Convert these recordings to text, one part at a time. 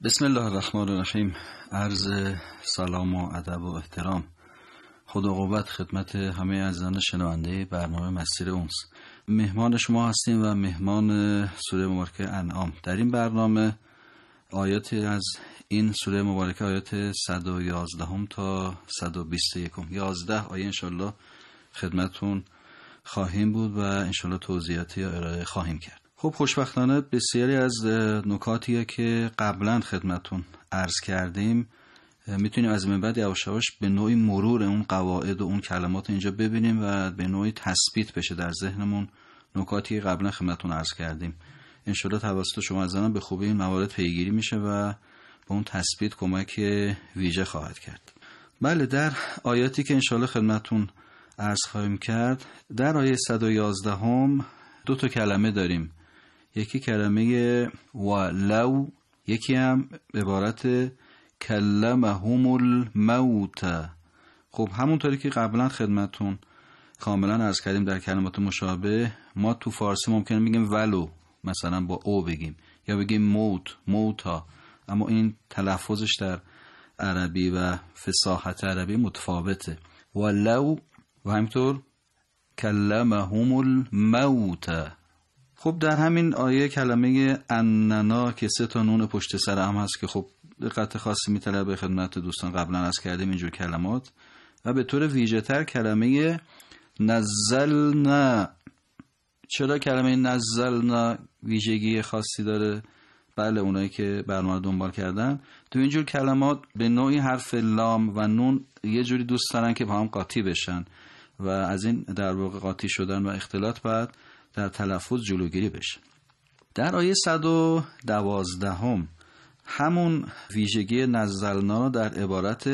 بسم الله الرحمن الرحیم. عرض سلام و ادب و احترام، خدا قوت خدمت همه عزیزان شنونده برنامه مسیر اونس. مهمان شما هستیم و مهمان سوره مبارکه انعام. در این برنامه آیاتی از این سوره مبارکه، آیات 111 تا 121، 11 آیه انشالله خدمتون خواهیم بود و انشالله توضیحاتی ارائه خواهیم کرد. خب خوشبختانه بسیاری از نکاتیه که قبلا خدمتون عرض کردیم میتونیم از این بعد یواش یواش به نوعی مرور اون قواعد و اون کلمات اینجا ببینیم و به نوعی تثبیت بشه در ذهنمون نکاتی که قبلا خدمتون عرض کردیم. انشالله توسط شما عزیزان به خوبی این موارد پیگیری میشه و به اون تثبیت کمک ویژه خواهد کرد. بله، در آیاتی که انشالله خدمتون عرض خواهیم کرد، در آیه 111 هم دو تا کلمه داریم. یکی کلمه ولو، یکی هم عبارت کلمهم الموت. خب همونطوری که قبلا خدمتون کاملا عرض کردیم در کلمات مشابه، ما تو فارسی ممکنه بگیم ولو، مثلا با او بگیم، یا بگیم موت، موتا، اما این تلفظش در عربی و فصاحت عربی متفاوته. ولو و همینطور کلمهم الموت. خب در همین آیه کلمه اننا که 3 نون پشت سر هم هست که خب دقت خاصی میطلبه، خدمت دوستان قبلا عرض کردیم اینجور کلمات. و به طور ویژه تر کلمه نزلنا. چرا کلمه نزلنا ویژگی خاصی داره؟ بله، اونایی که برنامه دنبال کردن تو اینجور کلمات به نوعی حرف لام و نون یه جوری دوست دارن که با هم قاطی بشن و از این در واقع قاطی شدن و اختلاط باید در تلفظ جلوگیری بشه. در آیه 112 همون ویژگی نزلنا در عبارت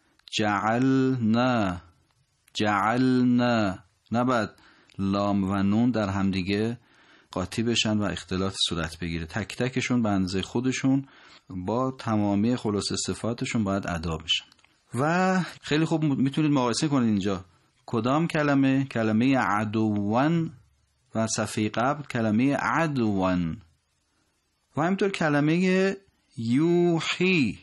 جعلنا. جعلنا نباید لام و نون در همدیگه قاطی بشن و اختلاط صورت بگیره. تک تکشون به اندازه خودشون با تمامی خلاصه صفاتشون باید ادا بشن. و خیلی خوب میتونید مقایسه کنید اینجا کدام کلمه، کلمه عدوان و صفحه قبل کلمه عدوان، و همینطور کلمه یوحی.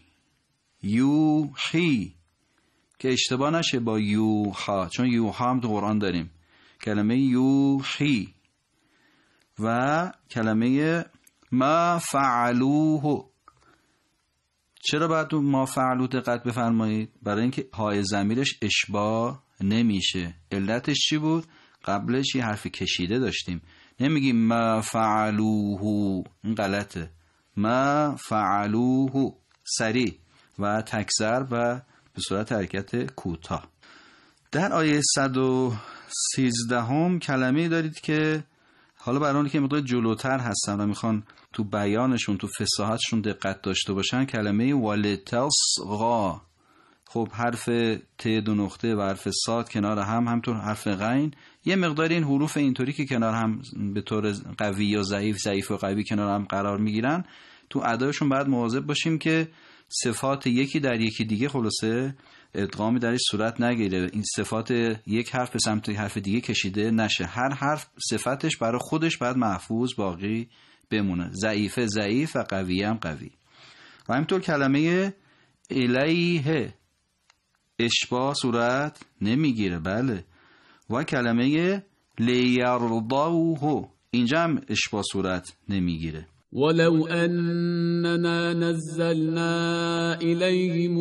یوحی که اشتباه نشه با یوحا، چون یوحا هم تو قرآن داریم. کلمه یوحی و کلمه ما فعلوه. چرا باید ما فعلوه دقت بفرمایید؟ برای اینکه های ضمیرش اشباه نمیشه. علتش چی بود؟ قبلش یه حرف کشیده داشتیم، نمیگیم ما فعلوه، این غلطه. ما فعلوه سریع و تکسر و به صورت حرکت کوتاه. در آیه 113 هم کلمه دارید که حالا برای اونی که مقدار جلوتر هستن و میخوان تو بیانشون، تو فصاحتشون دقت داشته باشن، کلمه ولتصغا. خب حرف ت 2 نقطه و حرف صاد کنار هم، همطور حرف غین، یه مقدار این حروف اینطوری که کنار هم به طور قوی یا ضعیف، ضعیف و قوی کنار هم قرار میگیرن، تو ادایشون باید مواظب باشیم که صفات یکی در یکی دیگه خلاصه ادغامی درش صورت نگیره. این صفات یک حرف به سمت حرف دیگه کشیده نشه. هر حرف صفتش برای خودش باید محفوظ باقی بمونه. ضعیفه ضعیف و قوی هم قوی. و همینطور کلمه الیه اشباه صورت نمیگیره. بله. و کلمه لیرضوه اینجا هم اشباه صورت نمیگیره. ولو أننا نزلنا إليهم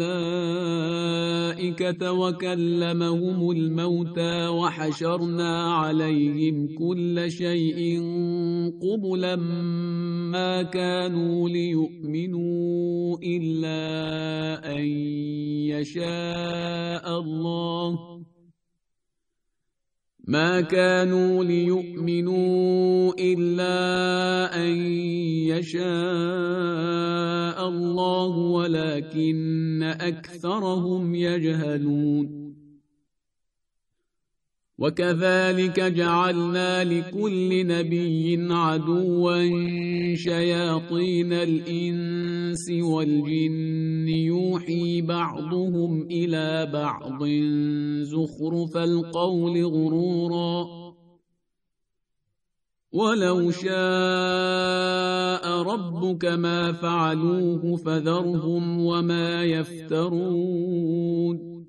الملائكة وكلمهم الموتى وحشرنا عليهم كل شيء قبلا ما كانوا ليؤمنوا إلا أن يشاء الله ما كانوا ليؤمنوا إلا أن يشاء الله ولكن أكثرهم يجهلون وكذلك جعلنا لكل نبي عدوا شياطين الإنس والجن يوحي بعضهم إلى بعض زخرف القول غرورا ولو شاء ربك ما فعلوه فذرهم وما يفترون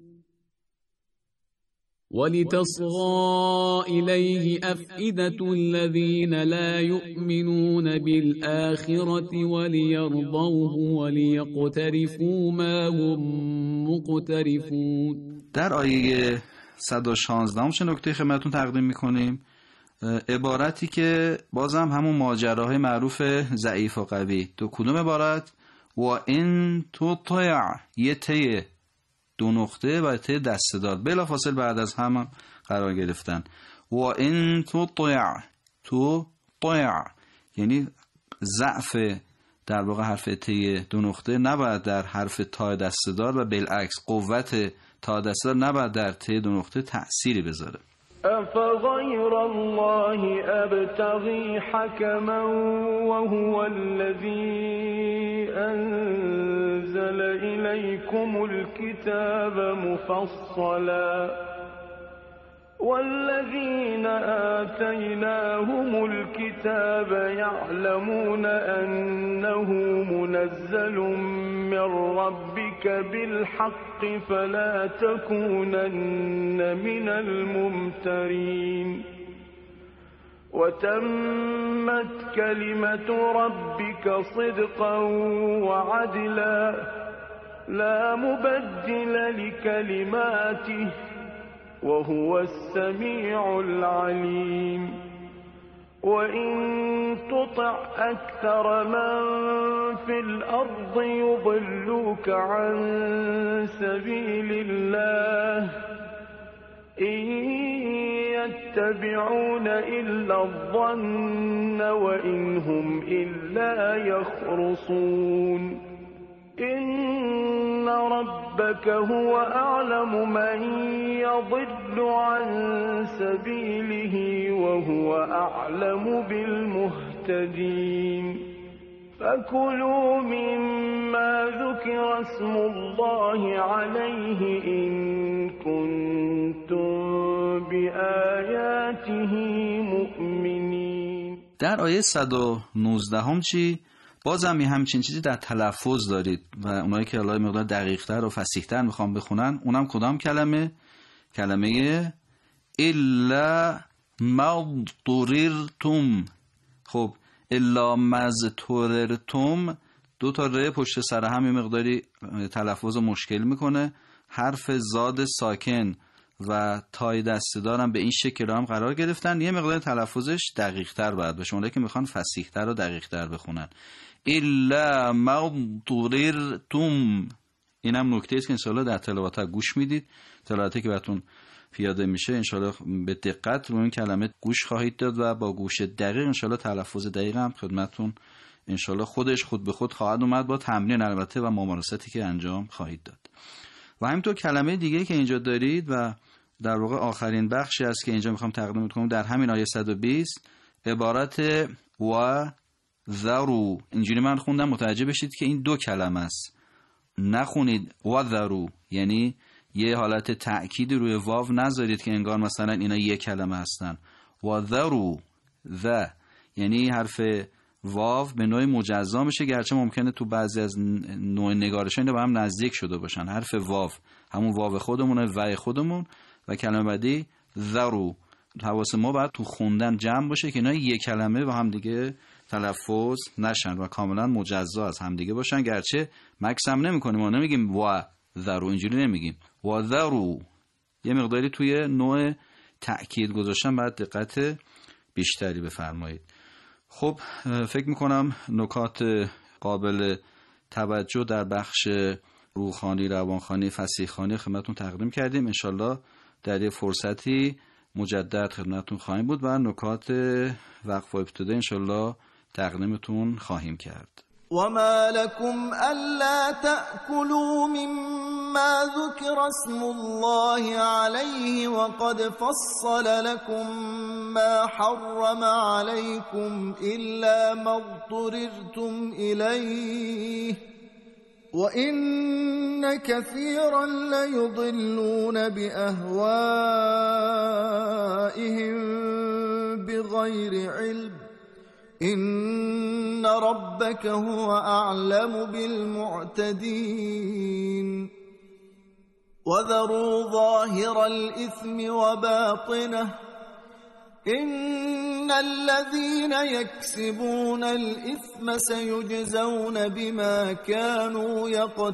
ولتصغى إليه أفئدة الذين لا يؤمنون بالآخرة وليرضوه وليقترفوا ما هم مقترفون. در آیه 116 چه نکته خدمتتون تقدیم میکنیم؟ عبارتی که بازم همون ماجراهای معروف ضعیف و قوی. تو کدوم عبارت؟ و این تطیع، یه ته دو نقطه و ته دسته دار بلافاصله بعد از هم قرار گرفتن. و این تطیع یعنی ضعف در واقع حرف ته دو نقطه نباید در حرف تا دسته دار و بالعکس قوت تا دسته دار نباید در ته دو نقطه تأثیری بذاره. أفغير الله أبتغي حكما وهو الذي أنزل إليكم الكتاب مفصلا والذين آتيناهم الكتاب يعلمون أنه منزل من ربك بالحق فلا تكونن من الممترين وتمت كلمة ربك صدقا وعدلا لا مبدل لكلماته وهو السميع العليم وإن تطع أكثر من في الأرض يضلوك عن سبيل الله إن يتبعون إلا الظن وإن هم إلا يخرصون إن ربك هو أعلم من يضل عن سبيله وهو أعلم بالمهتدين فكلوا مما ذكر اسم الله عليه إن كنتم بآياته مؤمنين. در آیه 119 هم چی؟ بازم همچین چیزی در تلفظ دارید و اونایی که الان مقدار دقیق‌تر و فصیح‌تر میخوام بخونن اونم کدام کلمه؟ کلمه الا مضطررتم. خب الا مضطررتم دو تا ر پشت سر هم یه مقداری تلفظ مشکل میکنه. حرف زاد ساکن و تای دسته دارم به این شکل هم قرار گرفتن، یه مقدار تلفظش دقیق‌تر باید باشه. اونایی که میخوان فصیح‌تر و دقیق‌تر بخونن الا مضطررتم. اینم نکته است که انشالله در تلاوت گوش میدید. تلاوتی که براتون پیاده میشه انشالله به دقت روی این کلمه گوش خواهید داد و با گوش دقیق انشالله تلفظ دقیق هم خدمتتون انشالله خودش خود به خود خواهد اومد با تمرین البته و ممارساتی که انجام خواهید داد. و همینطور کلمه دیگه که اینجا دارید و در واقع آخرین بخشی است که اینجا میخوام تقدیم کنم در همین آیه 120 عبارت و ذرو. اینجوری من خوندم متوجه بشید که این دو کلمه است. نخونید و ذرو یعنی یه حالت تأکید روی واو نذارید که انگار مثلا اینا یک کلمه هستن. و ذرو ذ یعنی حرف واو به نوع مجزا میشه، گرچه ممکنه تو بعضی از نوع نگارش‌ها اینا به هم نزدیک شده باشن. حرف واو همون واو خودمونه و خودمون و کلمه بعدی ذرو. حواس ما باید تو خوندن جمع باشه که اینا یک کلمه با هم دیگه تلفظ نشن و کاملا مجزا از هم دیگه باشن، گرچه مکس هم نمی‌کنیم، ما نمیگیم و ذرو، اینجوری نمیگیم و ذرو. یه مقداری توی نوع تأکید گذاشتن باید دقت بیشتری بفرمایید. خب فکر میکنم نکات قابل توجه در بخش روحانی، روانخوانی، فصیح‌خوانی خدمتتون تقدیم کردیم. انشالله در یه فرصتی مجدد خدمتتون خواهیم بود و نکات وقف و ابتدا انشالله تقدیمتون خواهیم کرد. وما لكم ألا تأكلوا مما ذكر اسم الله عليه وقد فصل لكم ما حرم عليكم إلا ما اضطررتم إليه وإن كثيرا ليضلون بأهوائهم بغير علم إن ربك هو أعلم بالمعتدين وذروا ظاهر الإثم وباطنه إن الذين يكسبون الإثم سيجزون بما كانوا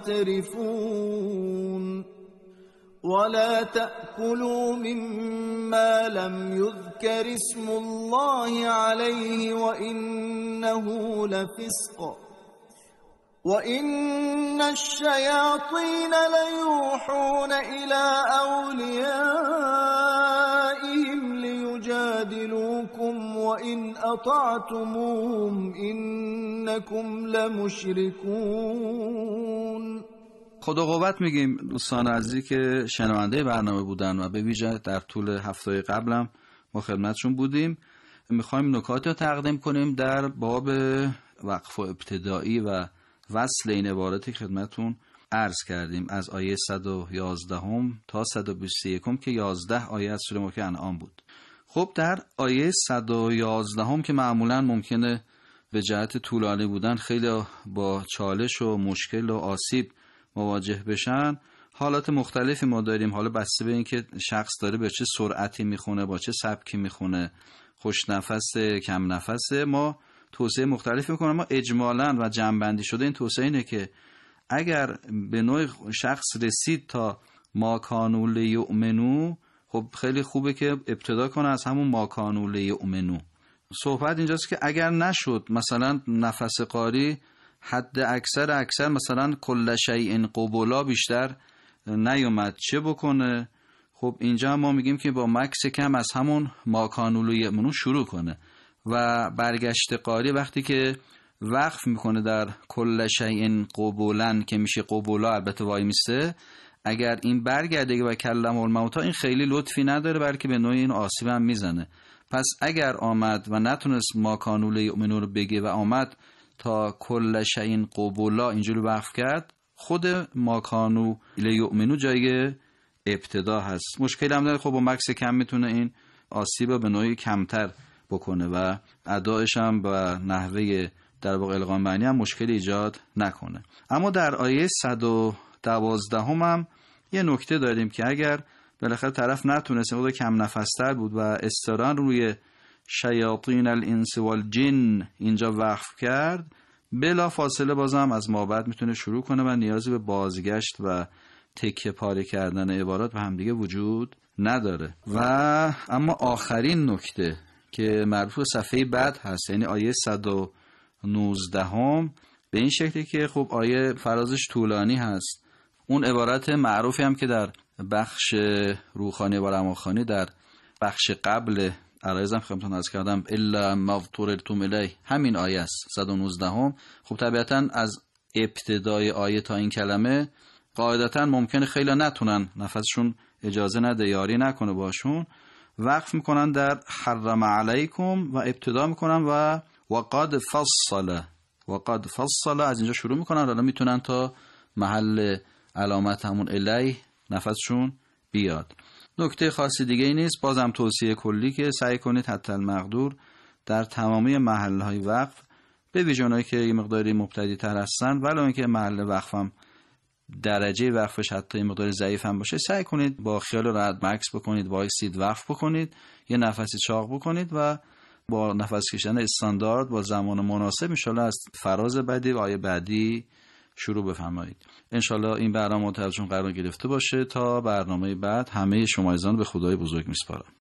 يقترفون ولا تأكلوا مما لم يذكر اسم الله عليه وإنه لفسق وإن الشياطين ليوحون إلى أوليائهم ليجادلوكم وإن أطعتموهم إنكم لمشركون. خدا قوت میگیم دوستان عزیزی که شنونده برنامه بودن و به ویژه در طول هفته قبلم ما خدمتشون بودیم. میخوایم نکاتی رو تقدیم کنیم در باب وقف ابتدایی و وصل این عبارتی که خدمتون عرض کردیم از آیه 111 تا 121 که 11 آیه از سوره مکه انعام بود. خب در آیه 111 که معمولا ممکنه به جهت طولانی بودن خیلی با چالش و مشکل و آسیب مواجه بشن، حالات مختلفی ما داریم. حالا بسته به این که شخص داره به چه سرعتی میخونه، با چه سبکی میخونه، خوش نفسه، کم نفسه، ما توصیه مختلفی میکنیم. اما اجمالاً و جمع‌بندی شده این توصیه اینه که اگر به نوع شخص رسید تا ما کانوا لیؤمنوا، خب خیلی خوبه که ابتدا کنه از همون ما کانوا لیؤمنوا. صحبت اینجاست که اگر نشد، مثلا نفس قاری حد اکثر مثلا کل شیء قبلا بیشتر نیومد، چه بکنه؟ خب اینجا ما میگیم که با مکس کم از همون ما کانوا لیؤمنوا شروع کنه و برگشت قاری وقتی که وقف میکنه در کل شیء قبلا که میشه قبلا، البته وای میسته، اگر این برگرده و کلم الموتی، این خیلی لطفی نداره بلکه به نوعی این آسیب هم میزنه. پس اگر آمد و نتونست ما کانوا لیؤمنوا رو بگه و آمد تا کل شیء قبلا اینجوری وقف کرد، خود ما کانوا لیؤمنوا جای ابتدا هست. مشکل هم داره، خب با مکس کم میتونه این آسیب رو به نوعی کمتر بکنه و ادایش هم با نحوه در واقع القا معنی هم مشکل ایجاد نکنه. اما در آیه 112 هم یه نکته داریم که اگر بالاخره طرف نتونست، خود کم نفستر بود و استران روی شیاطین الانس والجن اینجا وقف کرد، بلا فاصله بازم از ما بعد میتونه شروع کنه و نیازی به بازگشت و تکه پاره کردن عبارات به هم دیگه وجود نداره. و اما آخرین نکته که مربوط به صفحه بعد هست، یعنی آیه 119 به این شکلی که خب آیه فرازش طولانی هست. اون عبارت معروفی هم که در بخش روخانی و رماخانی در بخش قبل عرایزم خدمتتون عرض کردم الا ما اضطررتم الیه، همین آیه است 119. خب طبیعتا از ابتدای آیه تا این کلمه قاعدتا ممکنه خیلی نتونن، نفسشون اجازه نده، یاری نکنه باشون، وقف میکنن در حرم علیکم و ابتدا میکنن و قد فصل از اینجا شروع میکنن. حالا میتونن تا محل علامت همون الیه نفسشون بیاد. نکته خاصی دیگه ای نیست، بازم توصیه کلی که سعی کنید حتی المقدور در تمامی محلهای وقف، به ویژه اونایی که یه مقداری مبتدی تر هستن ولو اینکه محل وقفم درجه وقفش حتی یه مقدار ضعیف هم باشه، سعی کنید با خیال راحت مکس بکنید، وایسید وقف بکنید، یه نفسی چاق بکنید و با نفس کشیدن استاندارد با زمان مناسب انشالله از فراز بعدی و آیه بعدی شروع بفرمایید. انشالله این برنامه توجهتون قرار گرفته باشه. تا برنامه بعد همه شما عزیزان به خدای بزرگ میسپارم.